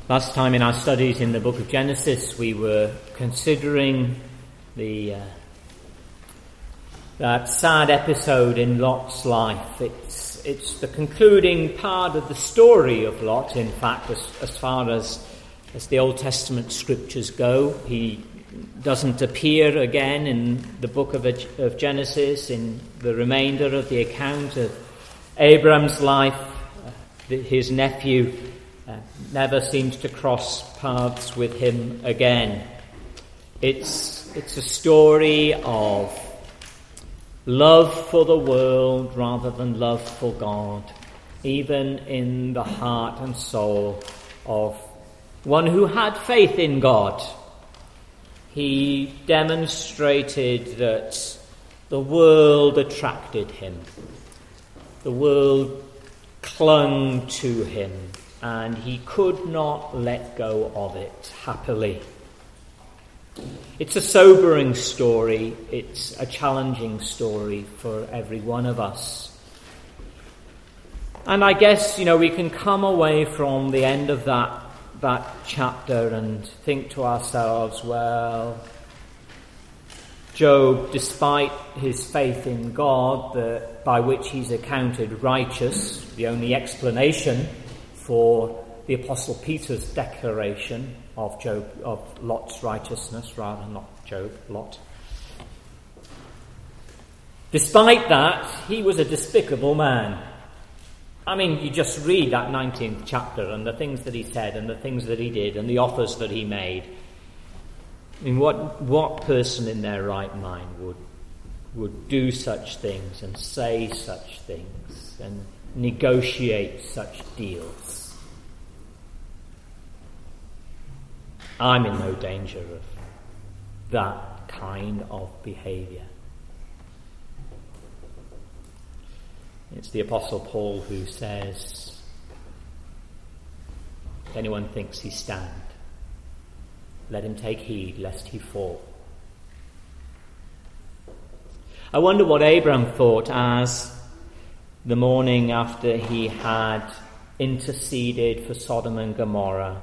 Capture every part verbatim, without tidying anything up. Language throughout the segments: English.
Last time in our studies in the book of Genesis, we were considering the uh, that sad episode in Lot's life. It's it's the concluding part of the story of Lot, in fact, as, as far as, as the Old Testament scriptures go. He doesn't appear again in the book of, of Genesis, in the remainder of the account of Abram's life. Uh, his nephew uh, never seems to cross paths with him again. It's it's a story of love for the world rather than love for God, even in the heart and soul of one who had faith in God. He demonstrated that the world attracted him. The world clung to him, and he could not let go of it happily. It's a sobering story. It's a challenging story for every one of us. And I guess, you know, we can come away from the end of that that chapter and think to ourselves, well, Job, despite his faith in God, the, by which he's accounted righteous, the only explanation for the Apostle Peter's declaration of Job, of Lot's righteousness, rather not Job, Lot. Despite that, he was a despicable man. I mean, you just read that nineteenth chapter and the things that he said and the things that he did and the offers that he made. I mean, what what person in their right mind would would do such things and say such things and negotiate such deals? I'm in no danger of that kind of behavior. It's the Apostle Paul who says, if anyone thinks he stand, let him take heed lest he fall. I wonder what Abram thought as the morning after he had interceded for Sodom and Gomorrah,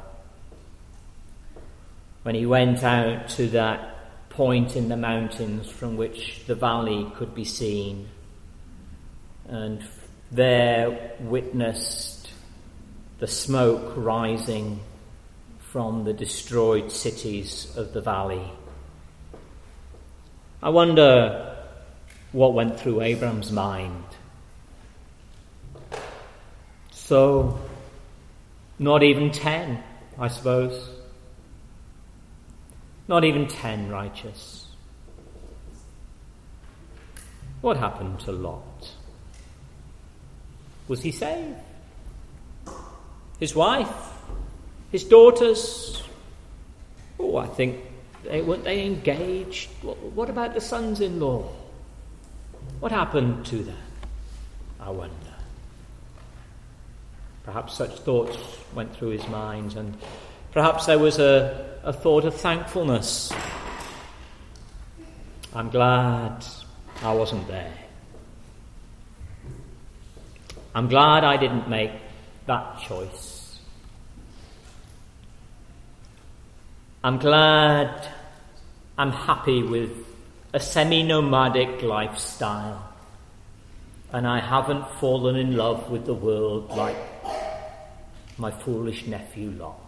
when he went out to that point in the mountains from which the valley could be seen, and there witnessed the smoke rising from the destroyed cities of the valley. I wonder what went through Abram's mind. So, not even ten, I suppose. Not even ten righteous. What happened to Lot? Was he saved? His wife? His daughters? Oh, I think they weren't they engaged? What, what about the sons-in-law? What happened to them? I wonder. Perhaps such thoughts went through his mind, and perhaps there was a, a thought of thankfulness. I'm glad I wasn't there. I'm glad I didn't make that choice. I'm glad I'm happy with a semi-nomadic lifestyle, and I haven't fallen in love with the world like my foolish nephew Lot.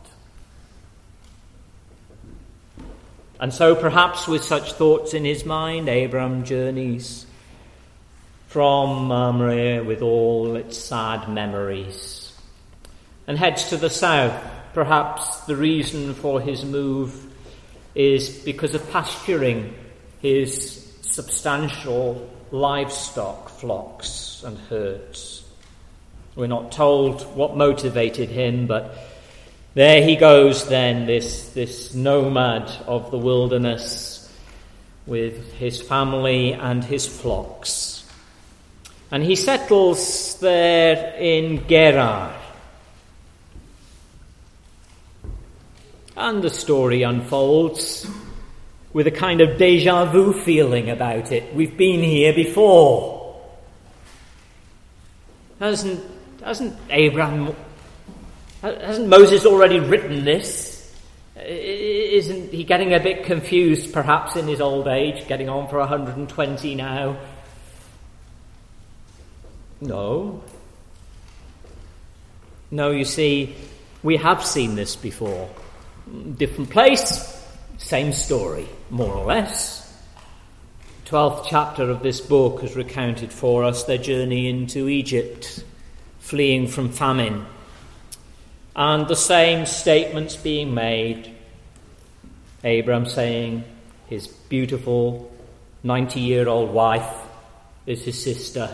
And so perhaps with such thoughts in his mind, Abram journeys from Mamre with all its sad memories and heads to the south. Perhaps the reason for his move is because of pasturing his substantial livestock flocks and herds. We're not told what motivated him, but there he goes then, this, this nomad of the wilderness with his family and his flocks. And he settles there in Gerar. And the story unfolds with a kind of deja vu feeling about it. We've been here before. Hasn't, hasn't Abraham Hasn't Moses already written this? Isn't he getting a bit confused, perhaps, in his old age, getting on for one hundred twenty now? No. No, you see, we have seen this before. Different place, same story, more or less. The twelfth chapter of this book has recounted for us their journey into Egypt, fleeing from famine. And the same statements being made. Abram saying his beautiful ninety-year-old wife is his sister.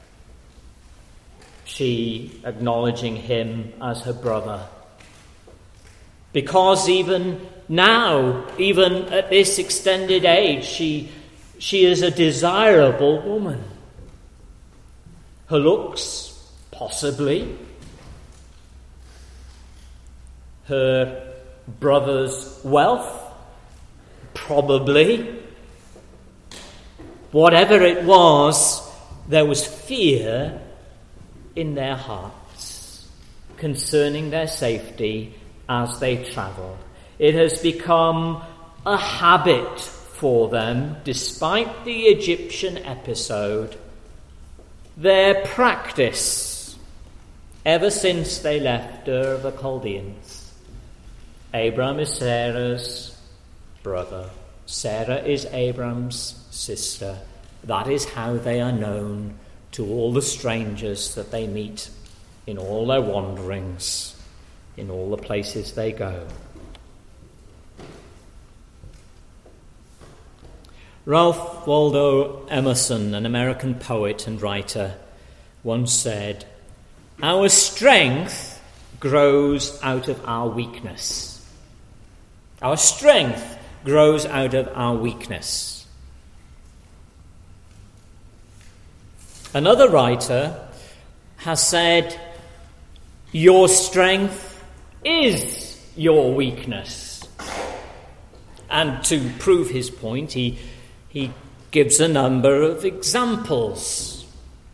She acknowledging him as her brother. Because even now, even at this extended age, she, she is a desirable woman. Her looks, possibly. Her brother's wealth, probably. Whatever it was, there was fear in their hearts concerning their safety as they travelled. It has become a habit for them, despite the Egyptian episode, their practice ever since they left Ur of the Chaldeans. Abram is Sarah's brother. Sarah is Abram's sister. That is how they are known to all the strangers that they meet in all their wanderings, in all the places they go. Ralph Waldo Emerson, an American poet and writer, once said, "Our strength grows out of our weakness." Our strength grows out of our weakness. Another writer has said, "Your strength is your weakness." And to prove his point, he, he gives a number of examples.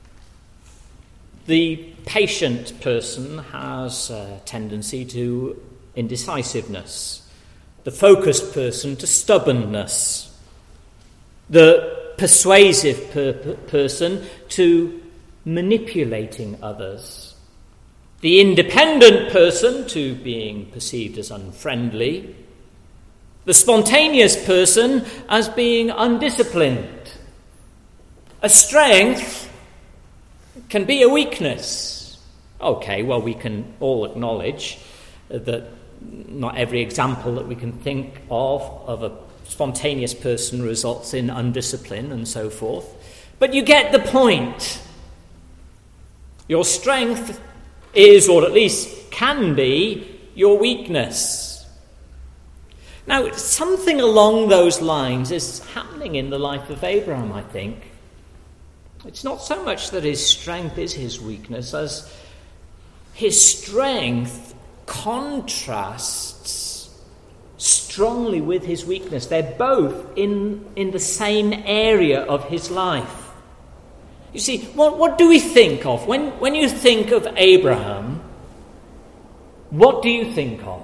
The patient person has a tendency to indecisiveness. The focused person to stubbornness. The persuasive per- person to manipulating others. The independent person to being perceived as unfriendly. The spontaneous person as being undisciplined. A strength can be a weakness. Okay, well, we can all acknowledge that not every example that we can think of of a spontaneous person results in undiscipline and so forth. But you get the point. Your strength is, or at least can be, your weakness. Now, something along those lines is happening in the life of Abraham, I think. It's not so much that his strength is his weakness as his strength contrasts strongly with his weakness. They're both in, in the same area of his life. You see, what, what do we think of? When, when you think of Abraham, what do you think of?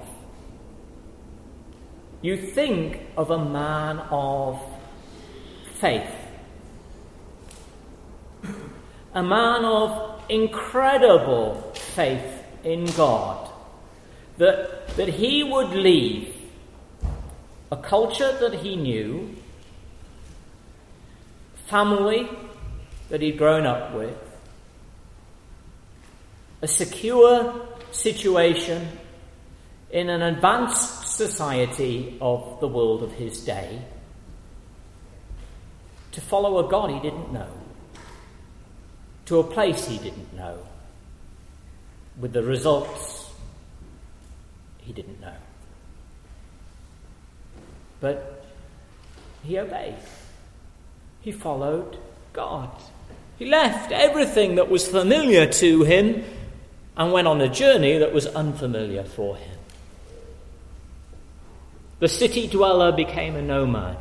You think of a man of faith. A man of incredible faith in God. That, that he would leave a culture that he knew, family that he'd grown up with, a secure situation in an advanced society of the world of his day, to follow a God he didn't know, to a place he didn't know, with the results he didn't know. But he obeyed. He followed God. He left everything that was familiar to him and went on a journey that was unfamiliar for him. The city dweller became a nomad.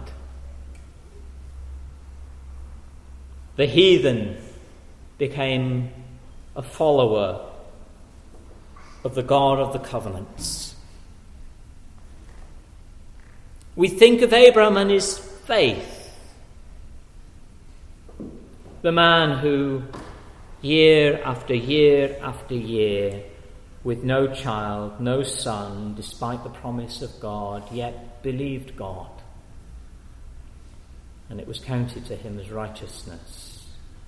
The the heathen became a follower of the God of the covenants. We think of Abraham and his faith. The man who, year after year after year, with no child, no son, despite the promise of God, yet believed God. And it was counted to him as righteousness.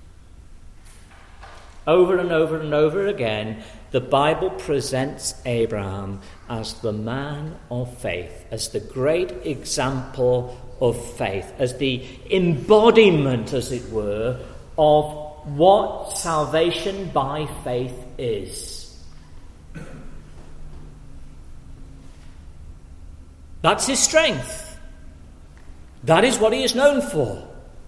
Over and over and over again, the Bible presents Abraham as the man of faith, as the great example of faith, as the embodiment, as it were, of what salvation by faith is. That's his strength. That is what he is known for.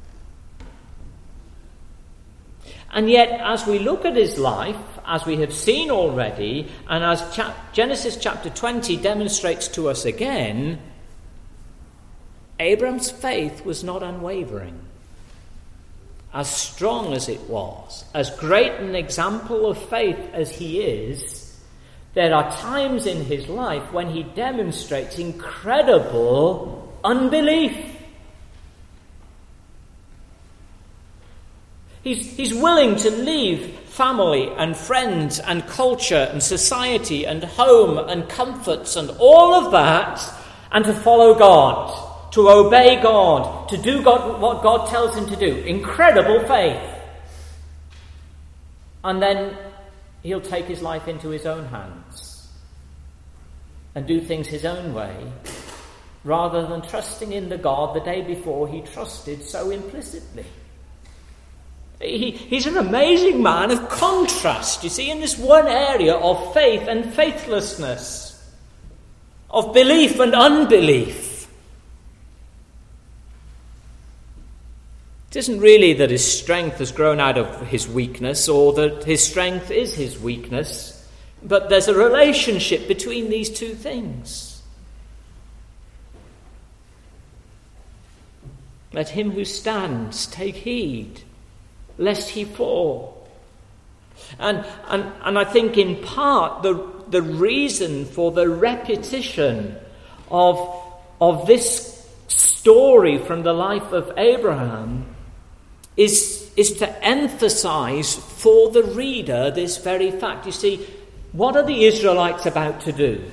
And yet, as we look at his life, as we have seen already, and as cha- Genesis chapter twenty demonstrates to us again, Abraham's faith was not unwavering. As strong as it was, as great an example of faith as he is, there are times in his life when he demonstrates incredible unbelief. He's, he's willing to leave family and friends and culture and society and home and comforts and all of that and to follow God, to obey God, to do God, what God tells him to do. Incredible faith. And then he'll take his life into his own hands and do things his own way, rather than trusting in the God the day before he trusted so implicitly. He, he's an amazing man of contrast, you see, in this one area of faith and faithlessness, of belief and unbelief. It isn't really that his strength has grown out of his weakness, or that his strength is his weakness, but there's a relationship between these two things. Let him who stands take heed, lest he fall. And, and, and I think in part the, the reason for the repetition of, of this story from the life of Abraham is, is to emphasize for the reader this very fact. You see, what are the Israelites about to do?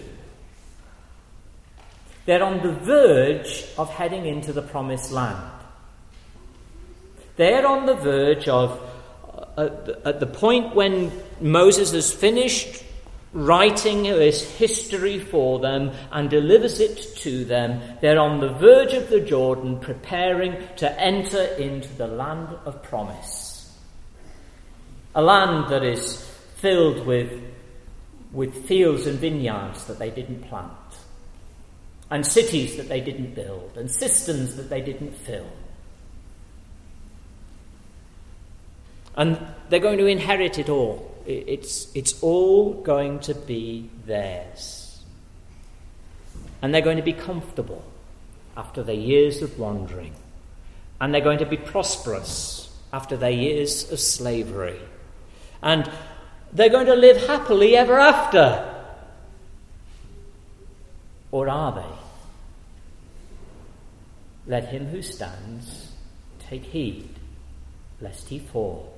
They're on the verge of heading into the promised land. They're on the verge of, uh, at the point when Moses has finished writing his history for them and delivers it to them, they're on the verge of the Jordan, preparing to enter into the land of promise. A land that is filled with, with fields and vineyards that they didn't plant, and cities that they didn't build, and cisterns that they didn't fill. And they're going to inherit it all. It's, it's all going to be theirs. And they're going to be comfortable after their years of wandering. And they're going to be prosperous after their years of slavery. And they're going to live happily ever after. Or are they? Let him who stands take heed, lest he fall.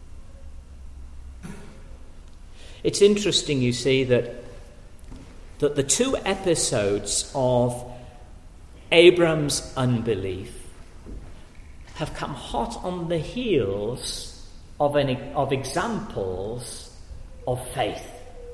It's interesting, you see, that, that the two episodes of Abram's unbelief have come hot on the heels of, an, of examples of faith,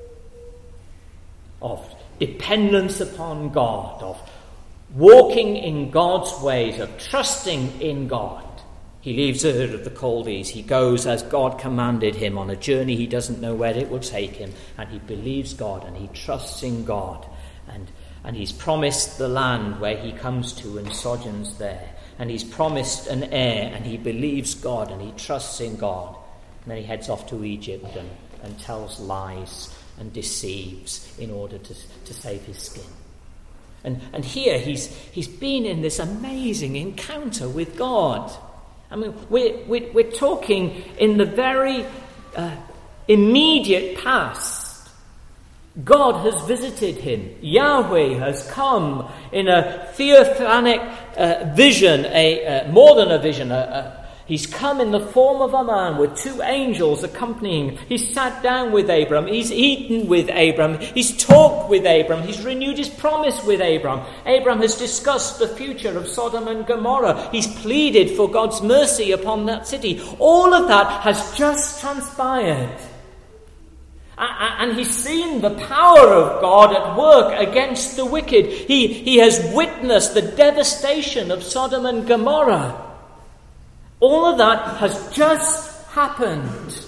of dependence upon God, of walking in God's ways, of trusting in God. He leaves Ur of the Chaldees. He goes as God commanded him on a journey he doesn't know where it will take him, and he believes God and he trusts in God, and, and he's promised the land where he comes to and sojourns there, and he's promised an heir, and he believes God and he trusts in God, and then he heads off to Egypt and, and tells lies and deceives in order to, to save his skin. And, and here he's, he's been in this amazing encounter with God. I mean, we're, we're, we're talking in the very uh, immediate past. God has visited him. Yahweh has come in a theophanic uh, vision, a uh, more than a vision. A, a, he's come in the form of a man with two angels accompanying him. He's sat down with Abram. He's eaten with Abram. He's talked with Abram. He's renewed his promise with Abram. Abram has discussed the future of Sodom and Gomorrah. He's pleaded for God's mercy upon that city. All of that has just transpired. And he's seen the power of God at work against the wicked. He, he has witnessed the devastation of Sodom and Gomorrah. All of that has just happened.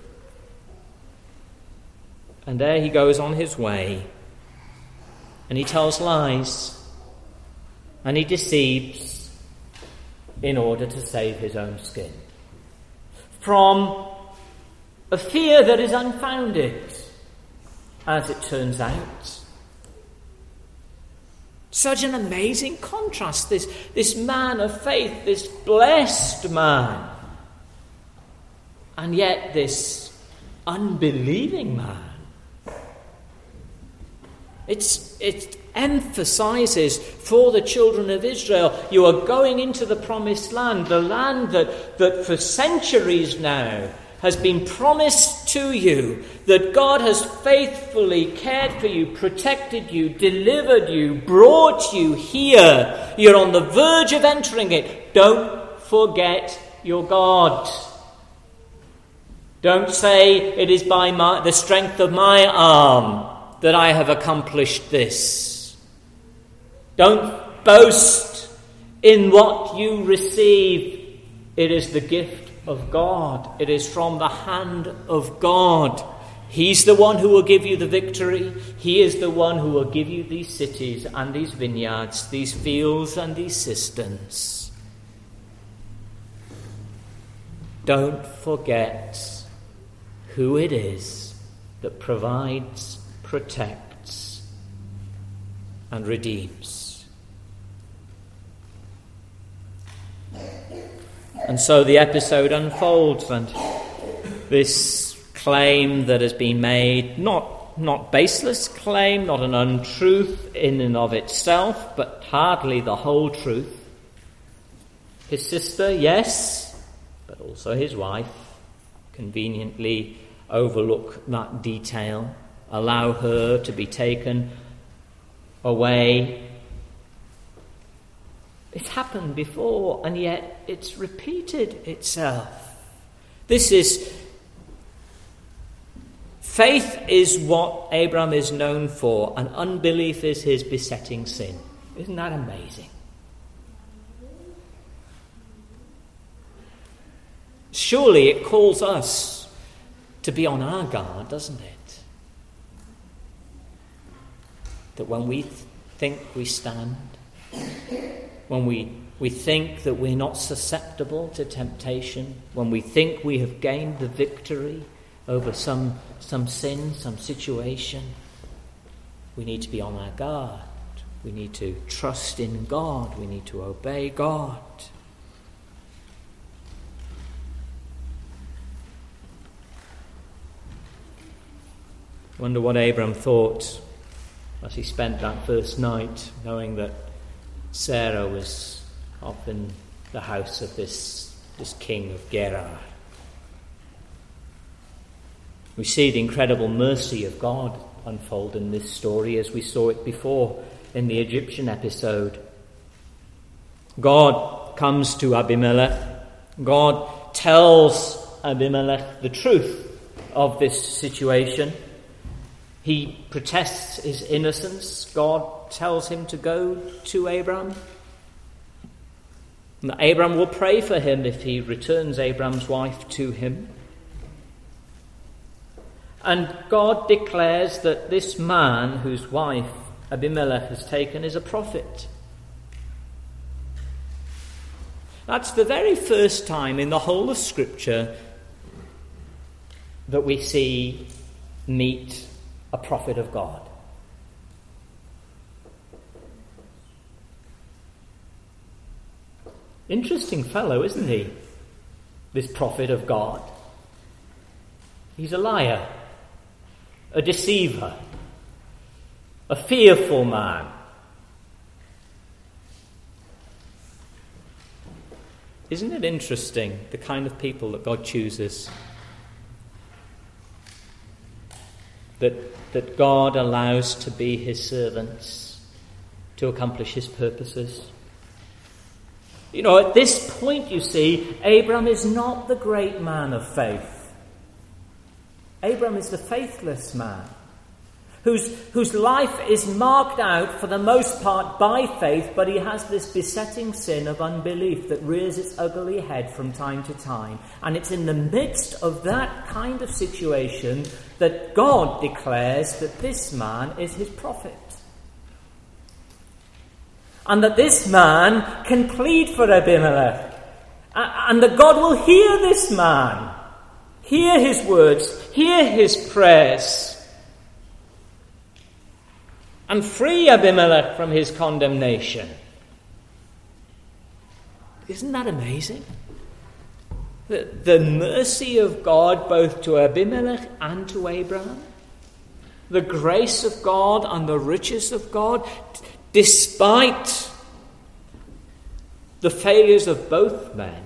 And there he goes on his way. And he tells lies. And he deceives in order to save his own skin. From a fear that is unfounded, as it turns out. Such an amazing contrast, this, this man of faith, this blessed man, and yet this unbelieving man. It's, it emphasizes for the children of Israel, you are going into the promised land, the land that, that for centuries now has been promised to you, that God has faithfully cared for you, protected you, delivered you, brought you here. You're on the verge of entering it. Don't forget your God. Don't say it is by my, the strength of my arm that I have accomplished this. Don't boast in what you receive. It is the gift of God. It is from the hand of God. He's the one who will give you the victory. He is the one who will give you these cities and these vineyards, these fields and these cisterns. Don't forget who it is that provides, protects, and redeems. And so the episode unfolds, and this claim that has been made, not, not baseless claim, not an untruth in and of itself, but hardly the whole truth. His sister, yes, but also his wife, conveniently overlook that detail, allow her to be taken away. It's happened before, and yet it's repeated itself. This is, faith is what Abraham is known for, and unbelief is his besetting sin. Isn't that amazing? Surely it calls us to be on our guard, doesn't it? That when we th- think we stand, when we, we think that we're not susceptible to temptation, when we think we have gained the victory over some, some sin, some situation, we need to be on our guard. We need to trust in God. We need to obey God. Wonder what Abram thought as he spent that first night, knowing that Sarah was up in the house of this, this king of Gerar. We see the incredible mercy of God unfold in this story as we saw it before in the Egyptian episode. God comes to Abimelech. God tells Abimelech the truth of this situation. He protests his innocence. God tells him to go to Abram. And Abram will pray for him if he returns Abram's wife to him. And God declares that this man whose wife Abimelech has taken is a prophet. That's the very first time in the whole of Scripture that we see meet a prophet of God. Interesting fellow, isn't he? This prophet of God. He's a liar, a deceiver, a fearful man. Isn't it interesting, the kind of people that God chooses? That, that God allows to be his servants to accomplish his purposes. You know, at this point, you see, Abram is not the great man of faith. Abram is the faithless man, whose, whose life is marked out for the most part by faith, but he has this besetting sin of unbelief that rears its ugly head from time to time. And it's in the midst of that kind of situation that God declares that this man is his prophet. And that this man can plead for Abimelech. And that God will hear this man, hear his words, hear his prayers, and free Abimelech from his condemnation. Isn't that amazing? The, the mercy of God both to Abimelech and to Abraham. The grace of God and the riches of God, despite the failures of both men.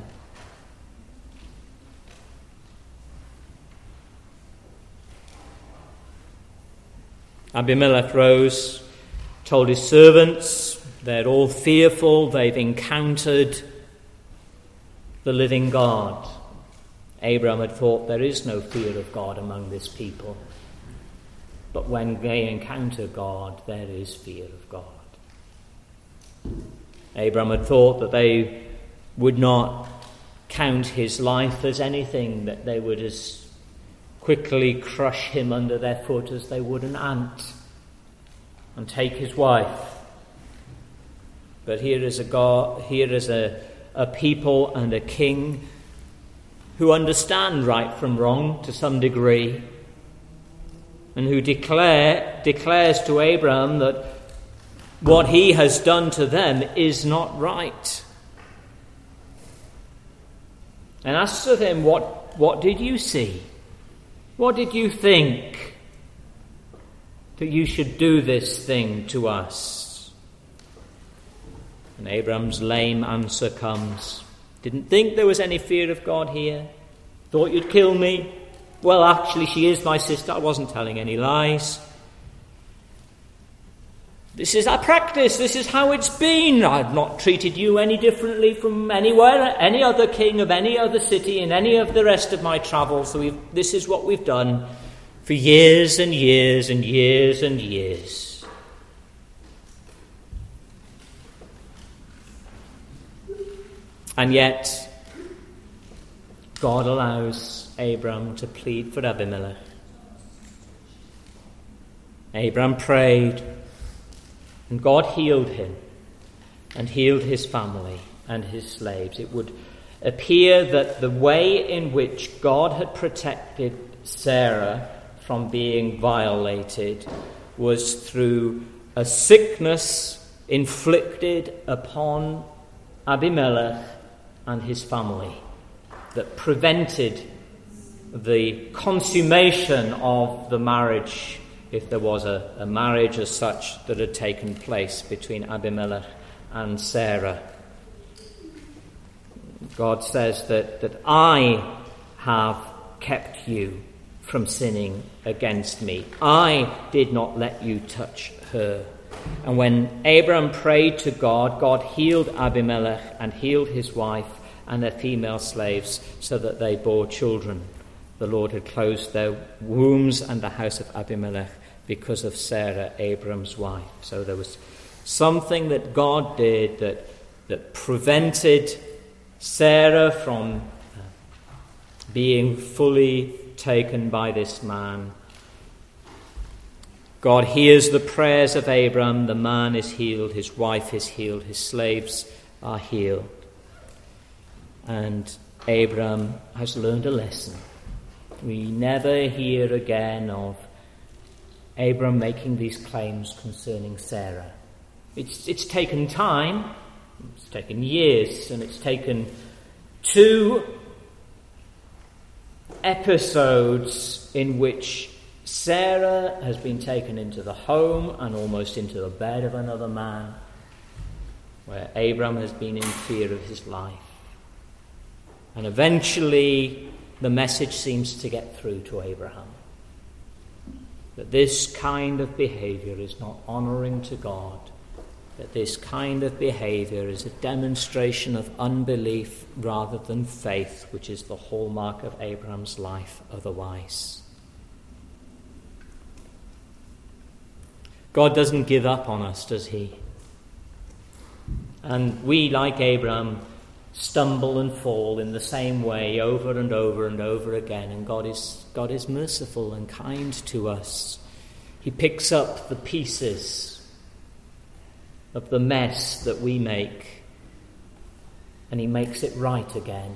Abimelech rose, told his servants, they're all fearful, they've encountered the living God. Abraham had thought there is no fear of God among this people. But when they encounter God, there is fear of God. Abraham had thought that they would not count his life as anything, that they would as quickly crush him under their foot as they would an ant and take his wife. But here is a God, here is a, a people and a king who understand right from wrong to some degree, and who declare declares to Abraham that what he has done to them is not right. And asks of him, what, what did you see? What did you think that you should do this thing to us? And Abraham's lame answer comes. Didn't think there was any fear of God here. Thought you'd kill me. Well, actually, she is my sister. I wasn't telling any lies. This is our practice. This is how it's been. I've not treated you any differently from anywhere, any other king of any other city in any of the rest of my travels. So we've, this is what we've done for years and years and years and years. And yet, God allows Abram to plead for Abimelech. Abram prayed, and God healed him and healed his family and his slaves. It would appear that the way in which God had protected Sarah from being violated was through a sickness inflicted upon Abimelech and his family that prevented the consummation of the marriage, if there was a, a marriage as such that had taken place between Abimelech and Sarah. God says that, that I have kept you from sinning against me. I did not let you touch her. And when Abram prayed to God, God healed Abimelech and healed his wife and their female slaves so that they bore children. The Lord had closed their wombs and the house of Abimelech because of Sarah, Abram's wife. So there was something that God did that, that prevented Sarah from uh, being fully taken by this man. God hears the prayers of Abram. The man is healed, his wife is healed, his slaves are healed. And Abram has learned a lesson. We never hear again of Abram making these claims concerning Sarah. It's, it's taken time, it's taken years, and it's taken two episodes in which Sarah has been taken into the home and almost into the bed of another man, where Abram has been in fear of his life. And eventually the message seems to get through to Abraham that this kind of behavior is not honoring to God, that this kind of behavior is a demonstration of unbelief rather than faith, which is the hallmark of Abraham's life otherwise. God doesn't give up on us, does he? And we, like Abraham, stumble and fall in the same way over and over and over again, and God is God is merciful and kind to us. He picks up the pieces of the mess that we make, and he makes it right again.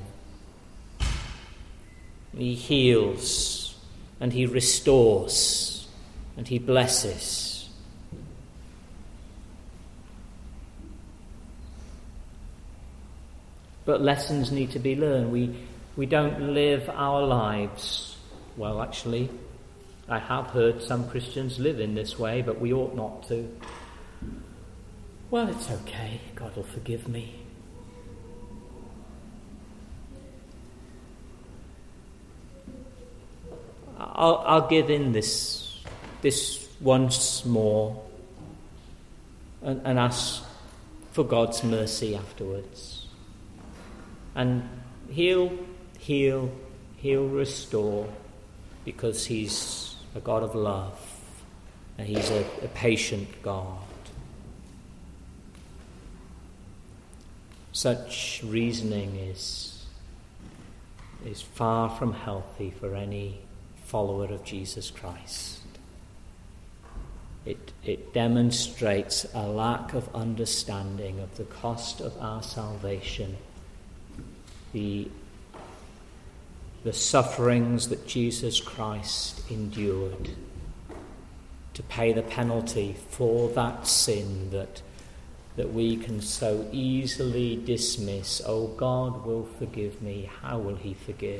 He heals, and he restores, and he blesses. But lessons need to be learned. We we don't live our lives. Well, actually, I have heard some Christians live in this way, but we ought not to. Well, it's okay. God will forgive me. I'll, I'll give in this this once more and, and ask for God's mercy afterwards. And he'll heal, he'll restore, because he's a God of love and he's a, a patient God. Such reasoning is, is far from healthy for any follower of Jesus Christ. It, it demonstrates a lack of understanding of the cost of our salvation, the, the sufferings that Jesus Christ endured to pay the penalty for that sin that, that we can so easily dismiss. Oh, God will forgive me. How will he forgive?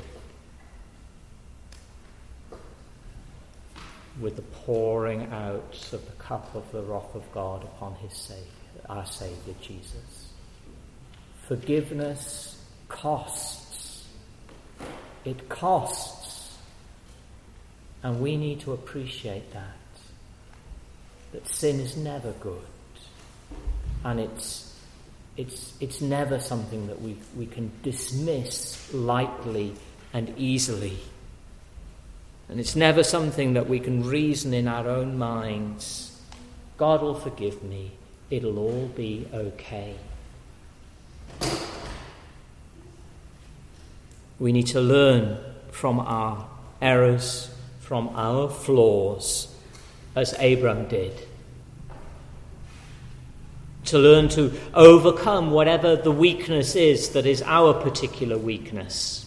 With the pouring out of the cup of the wrath of God upon his Savior, our Saviour Jesus. Forgiveness costs. It costs. And we need to appreciate that. That sin is never good. And it's it's it's never something that we, we can dismiss lightly and easily. And it's never something that we can reason in our own minds. God will forgive me. It'll all be okay. We need to learn from our errors, from our flaws, as Abram did. To learn to overcome whatever the weakness is that is our particular weakness.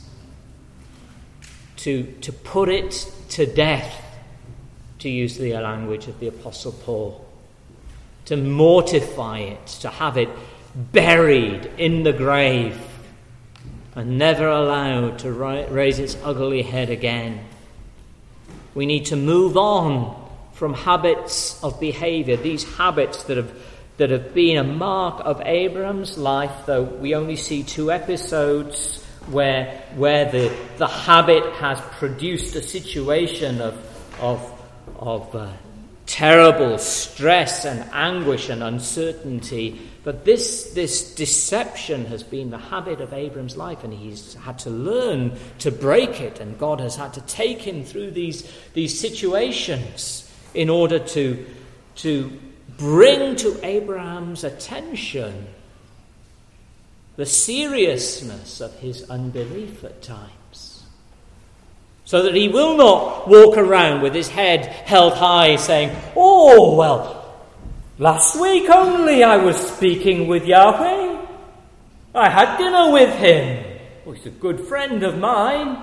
To, to put it to death, to use the language of the Apostle Paul. To mortify it, to have it buried in the grave and never allowed to ri- raise its ugly head again. We need to move on from habits of behavior, these habits that have that have been a mark of Abraham's life, though we only see two episodes where where the, the habit has produced a situation of of of uh, terrible stress and anguish and uncertainty. But this this deception has been the habit of Abraham's life, and he's had to learn to break it, and God has had to take him through these these situations in order to to bring to Abraham's attention the seriousness of his unbelief at times, so that he will not walk around with his head held high saying, "Oh, well, last week only I was speaking with Yahweh. I had dinner with him. Oh, he's a good friend of mine."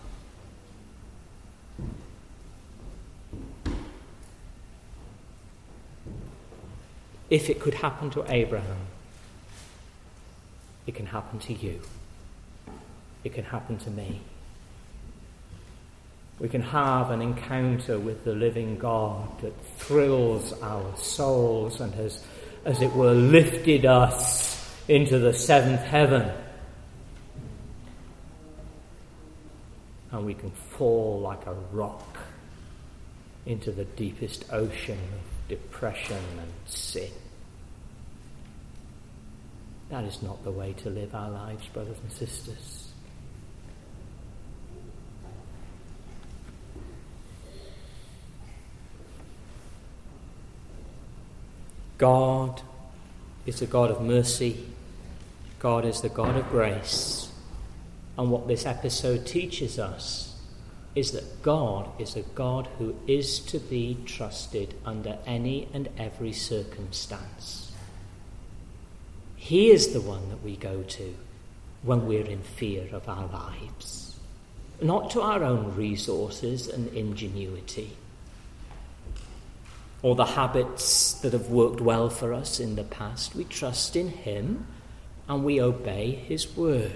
If it could happen to Abraham, it can happen to you. It can happen to me. We can have an encounter with the living God that thrills our souls and has, as it were, lifted us into the seventh heaven. And we can fall like a rock into the deepest ocean of depression and sin. That is not the way to live our lives, brothers and sisters. God is a God of mercy. God is the God of grace. And what this episode teaches us is that God is a God who is to be trusted under any and every circumstance. He is the one that we go to when we're in fear of our lives, not to our own resources and ingenuity, or the habits that have worked well for us in the past. We trust in him and we obey his word.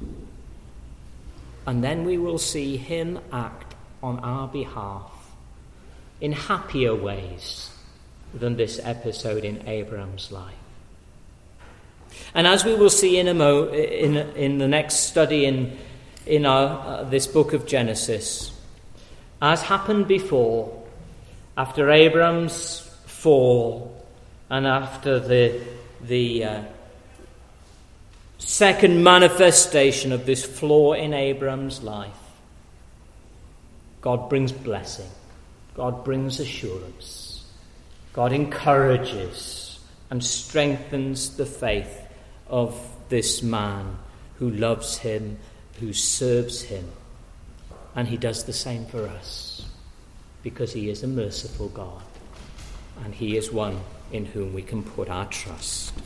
And then we will see him act on our behalf in happier ways than this episode in Abraham's life. And as we will see in a mo- in, in the next study in in our, uh, this book of Genesis, as happened before, after Abraham's fall and after the the uh, second manifestation of this flaw in Abraham's life, God brings blessing. God brings assurance. God encourages and strengthens the faith of this man who loves him, who serves him. And he does the same for us, because he is a merciful God, and he is one in whom we can put our trust.